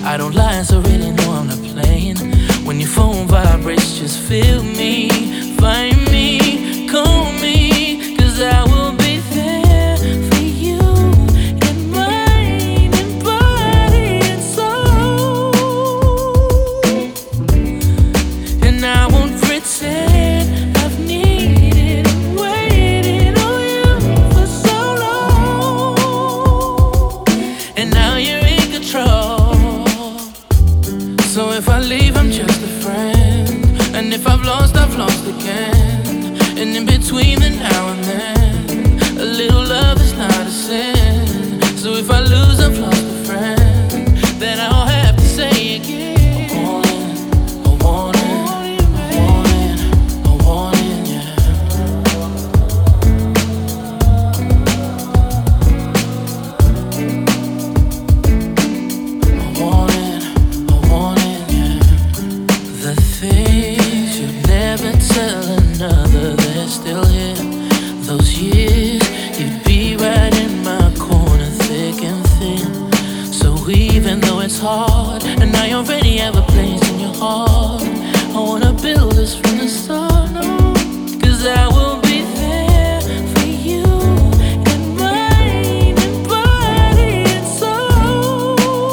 I don't lie, so really know I'm not playing. When your phone vibrates, just feel me, find me, call me, 'cause I will be there for you in mind and body and soul. And I won't pretend I've needed and waited on you for so long. And now you're in control. So if I leave, I'm just a friend. And if I've lost again. And in between the now and then, a little love is not a sin. So if I lose, I've lost a friend. Then I'll have to say again, I want it, I want it, I want it, yeah. I want it, yeah. The things you never tell another, they're still here. Those years, you'd be right in my corner, thick and thin. So even though it's hard, and I already have a place in your heart, I wanna build this from the start, no. 'Cause I will be there for you in mind and body and soul.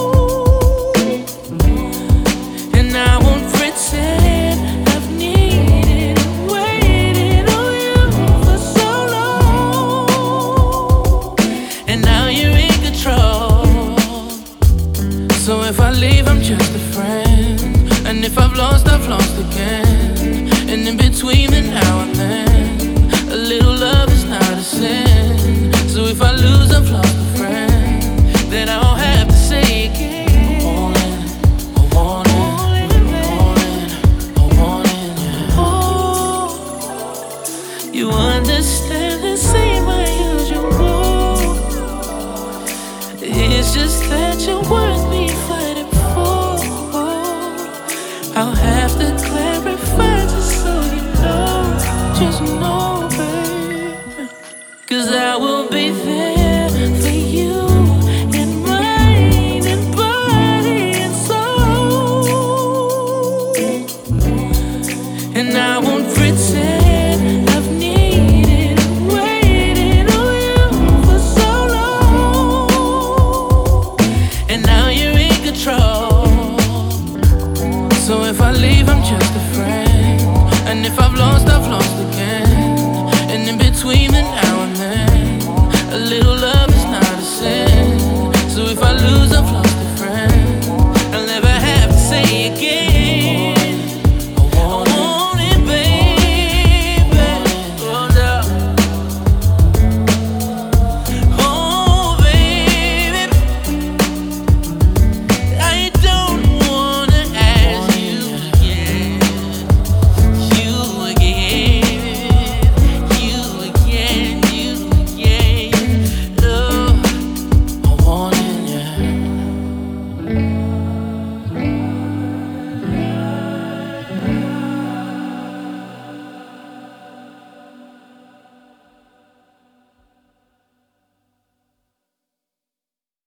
And I won't pretend I've needed and waited on you for so long. And now you're in control. So if I leave, I'm just a friend. And if I've lost again. And in between the now and then, a little love is not a sin. So if I lose, I've lost a friend. Then I'll have to say again, I want it, I want it, I want it, I want it, yeah. Oh, you understand the same way as you move. It's just that you're worth me fighting for. I'll have to clarify just so you know, just know, baby. 'Cause I will be there for you in mind and body and soul. And I won't pretend I've needed and waited on you for so long. And now you're in control. So if I leave, I'm just a friend. And if I've lost